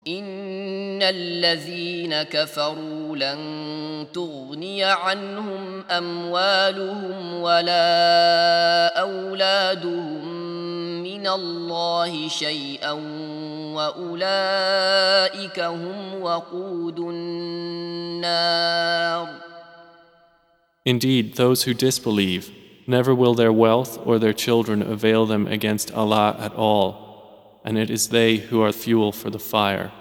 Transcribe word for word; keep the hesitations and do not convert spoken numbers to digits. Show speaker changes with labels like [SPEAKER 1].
[SPEAKER 1] إن الذين كفروا لن تغني عنهم أموالهم ولا أولادهم من الله شيئا وأولئك هم وقود النار.
[SPEAKER 2] Indeed, those who disbelieve, never will their wealth or their children avail them against Allah at all, and it is they who are fuel for the fire.